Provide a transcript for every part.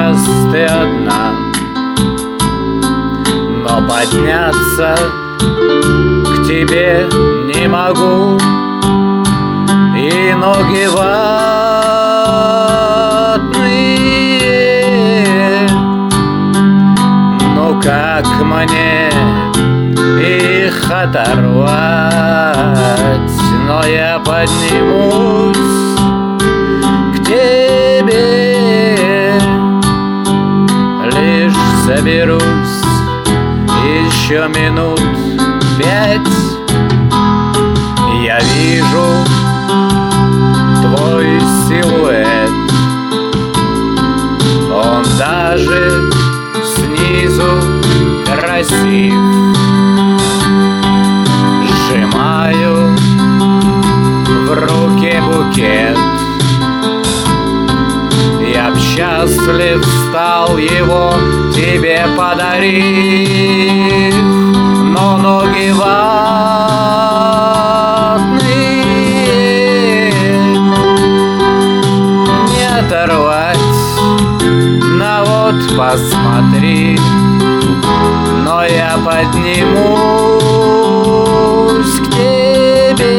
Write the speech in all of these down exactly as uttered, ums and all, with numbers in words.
сейчас ты одна, но подняться к тебе не могу, и ноги ватные. Ну как мне их оторвать? Но я поднимусь к тебе, лишь соберусь еще минут пять. Я вижу твой силуэт, он даже снизу красив. Сжимаю в руке букет, я б счастлив стал его тебе подарив, но ноги ватные, не оторвать. На вот посмотри, но я поднимусь к тебе.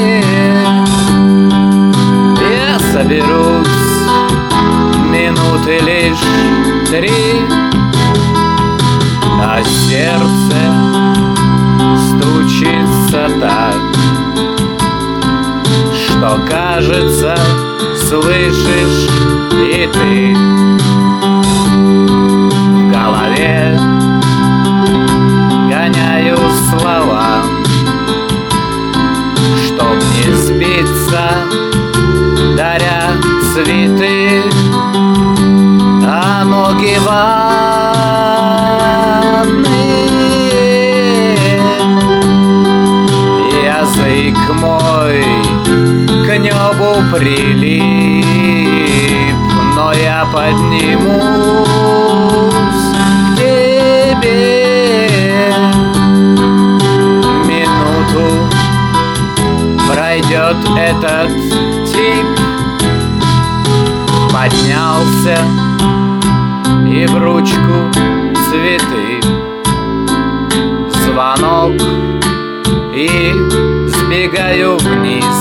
Я соберусь минуты лишь три, а сердце стучится так, что, кажется, слышишь и ты. В голове гоняю слова, чтоб не сбиться, даря цветы, а ноги ватные. Язык мой к небу прилип, но я поднимусь к тебе. Минуту пройдет этот тип, поднялся и в ручку цветы. Звонок, и сбегаю вниз.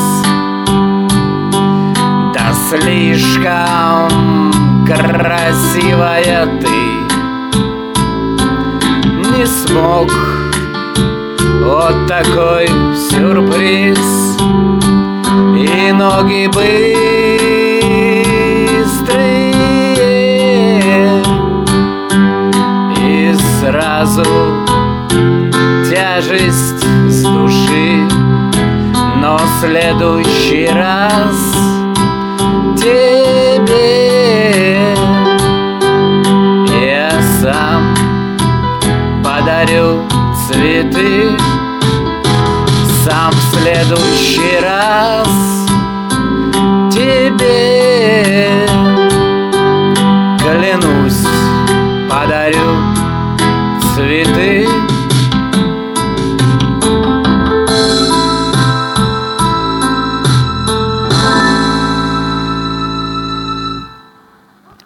Да слишком красивая ты, не смог вот такой сюрприз. И ноги быстрые, и сразу тяжесть с души. Но в следующий раз тебе я сам подарю цветы. Сам в следующий раз тебе, клянусь, подарю